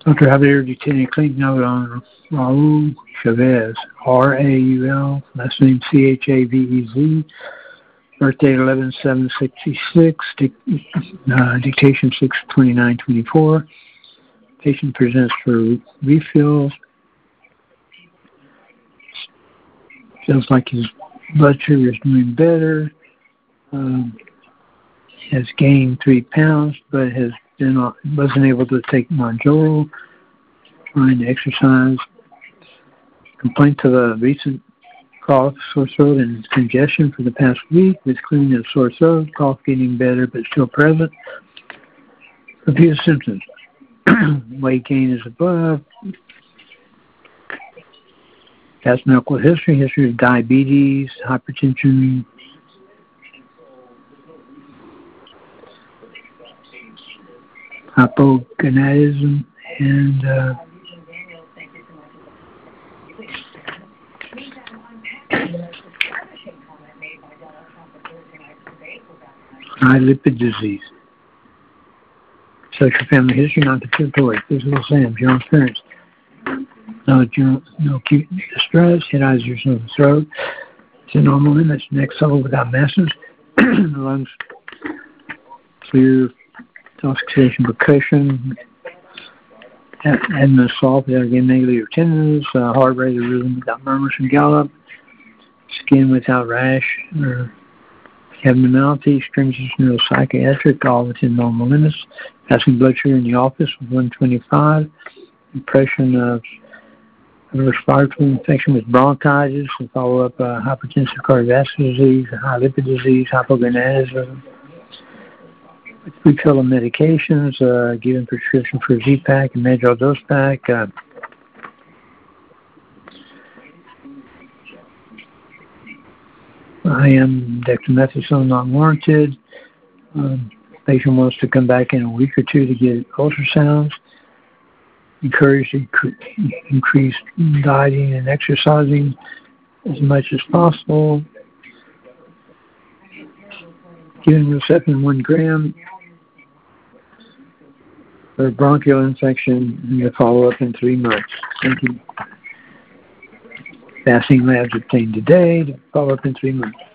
Dr. Javier Dutene clinic note on Raul Chavez, R-A-U-L, last name C-H-A-V-E-Z, birthday 11/7/66, dictation 6/29/24. Patient presents for refills. Feels like his blood sugar is doing better. Has gained 3 pounds, but wasn't able to take Mounjaro. Trying to exercise. Complaint of a recent cough, sore throat, and congestion for the past week. With cleaning of sore throat, cough getting better but still present. Review symptoms. Weight gain is above. Past medical history of diabetes, hypertension, hypogonadism, and high lipid disease. Social family history, non-contributory, physical exam, your parents. No acute distress, hit eyes, ears, nose, and throat. It's a normal limits. Next level without masses. Lungs clear, intoxication, percussion. Admin assault without again negative tenderness. Heart rate or rhythm without murmurs and gallop. Skin without rash or abnormality. Stringency, neuropsychiatric, all within normal limits. Passing blood sugar in the office was 125. Impression of respiratory infection with bronchitis, and follow-up hypertensive cardiovascular disease, high lipid disease, hypogonadism. Refill of medications, given prescription for Z-Pak and Medrol dose pack. IM dexamethasone not warranted. Patient wants to come back in a week or two to get ultrasounds. Encouraged to increase dieting and exercising as much as possible. Given Herceptin 1 gram for bronchial infection, and the follow-up in 3 months. Thank you. Fasting labs obtained today, to follow up in 3 months.